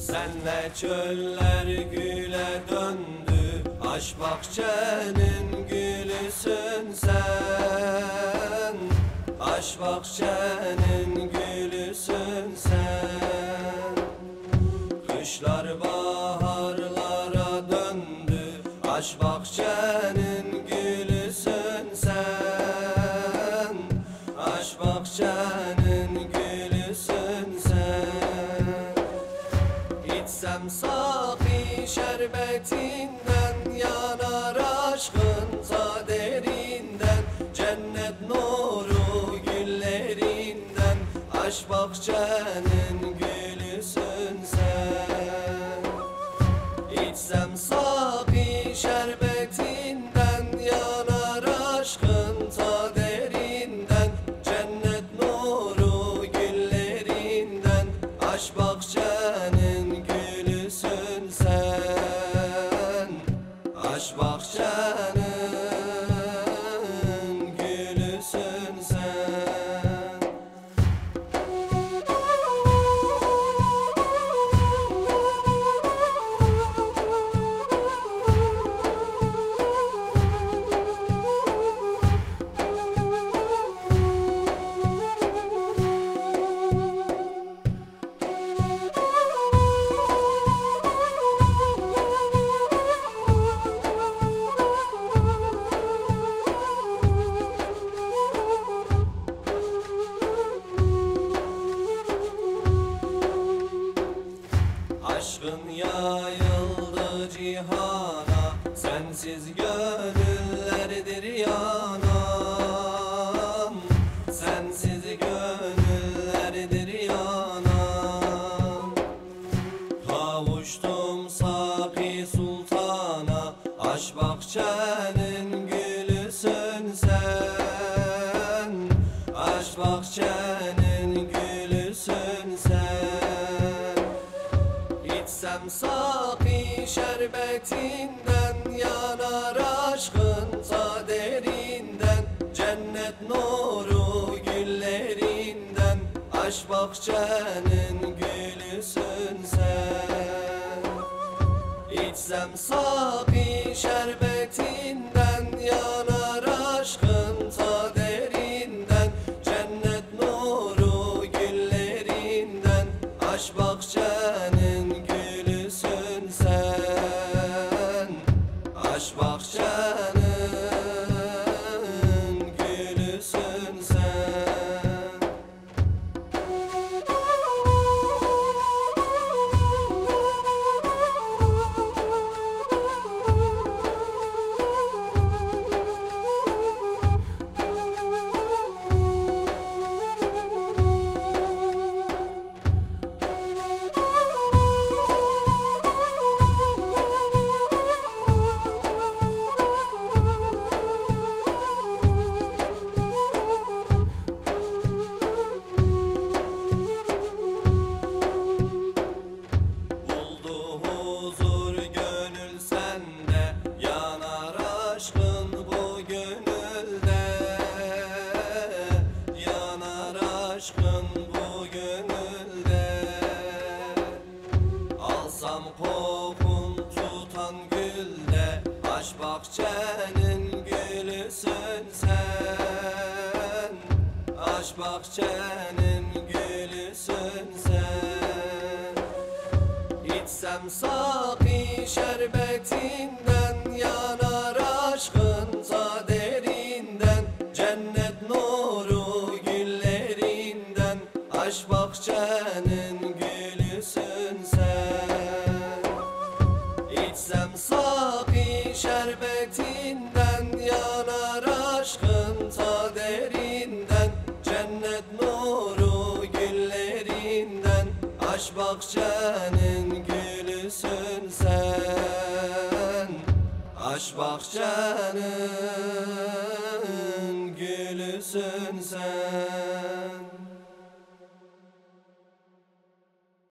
Senle çöller güle döndü, aşk bahçenin gülüsün sen. Aşk bahçenin gülüsün sen. Kışlar baharlara döndü, aşk bahçenin gülüsün sen. Aşk bahçenin gülüsün sen. İçsem safi şerbetinden, yanar aşkın ta derinden. Cennet nuru güllerinden, aşk bahçenin gülüsün sen. İçsem safi şerbetinden, yanar aşkın ta derinden. Cennet nuru güllerinden, aşk bahçenin gülüsün sen. Aşk bahçenin gülüsün sen. Aşkın yayıldı cihana, sensiz gönüllerdir yanan. Sensiz gönüllerdir yanan. Kavuştum Saki Sultan'a, aşk bahçenin gülüsün sen. Aşk bahçenin gülüsün sen. İçsem safi şerbetinden, yanar aşkın ta derinden. Cennet nuru güllerinden, aşk bahçenin gülüsün sen. İçsem safi şerbetinden, yanar aşkın ta derinden. Cennet nuru güllerinden, aşk bahçenin gülüsün sen. Aşk bahçenin gülüsün sen. Aşkın bu gönülde, alsam kokun tutan gülde. Aşk bahçenin gülüsün sen. Aşk bahçenin gülüsün sen. İçsem safi şerbetinden, yanar aşkın ta derinden. Cennet nuru güllerinden, aşk bahçenin gülüsün sen. İçsem safi şerbetinden, yanar aşkın ta derinden. Cennet nuru güllerinden, aşk bahçenin gülüsün sen. Aşk bahçenin gülüsün sen.